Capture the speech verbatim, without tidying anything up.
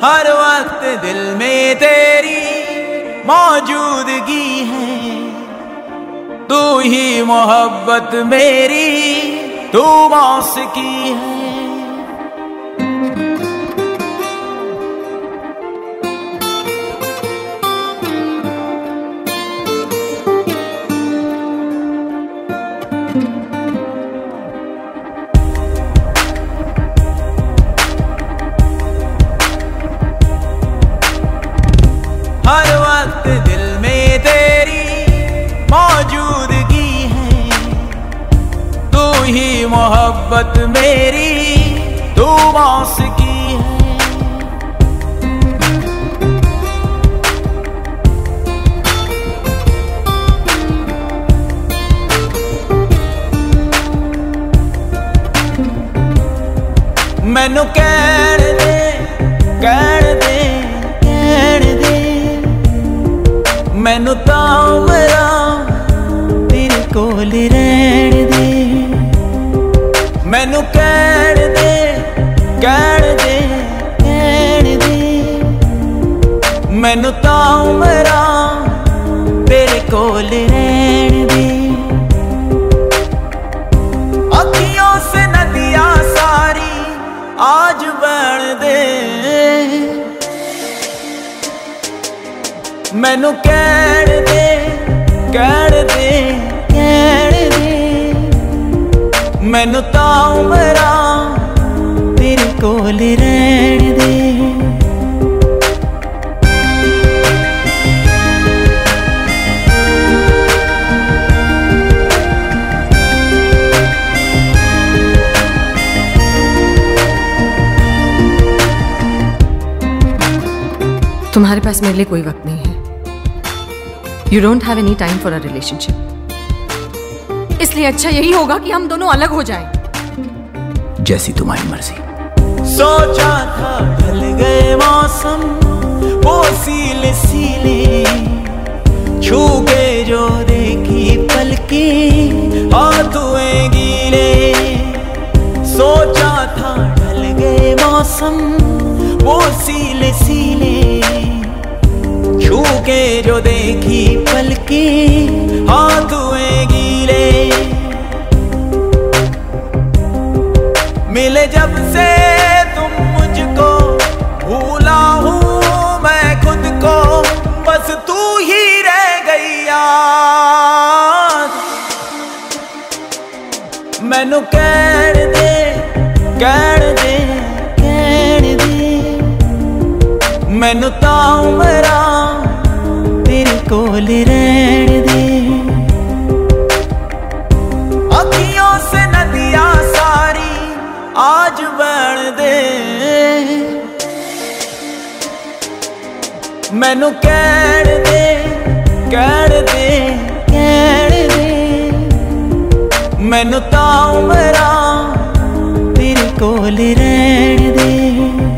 हर वक्त दिल में तेरी मौजूदगी है, तू ही मोहब्बत मेरी, तू मौसिकी है। हर वक्त दिल में तेरी मौजूदगी है, तू ही मोहब्बत मेरी, तू मौसिकी है। मैनू कहण दे कहण दे कहण दे, मैनू तां उमरा तेरे कोल रहण दे। मैनू कहण दे कहण दे कहण दे, मैनू तां उमरा तेरे कोल रहण दे। अखियों से नदियां सारी आज बहण दे, मैनू कहण दे कहण दे कहण दे, मैनू तां उमरा तेरे कोल रहण दे। तुम्हारे पास मेरे लिए कोई वक्त नहीं है। You don't have any time for a relationship, इसलिए अच्छा यही होगा कि हम दोनों अलग हो जाएं। जैसी तुम्हारी मर्जी। सोचा था ढल गए मौसम वो सीले सीले, छू के जो देखी पलके हाथ हुए गीले। सोचा था ढल गए मौसम वो सीले सीले, छू के जो देखी पलके हाथ हुए गीले। मिले जब से तुम मुझको भूला हूँ मैं खुद को, बस तू ही रह गई याद। मैनू कहण दे कहण दे कहण दे, मैनू तां उमरा तेरे कोल रहण दे। अखियों से नदियां सारी आज बहण दे, मैनू कहण दे कहण दे कहण दे, मैनू तां उमरा तेरे कोल रहण दे।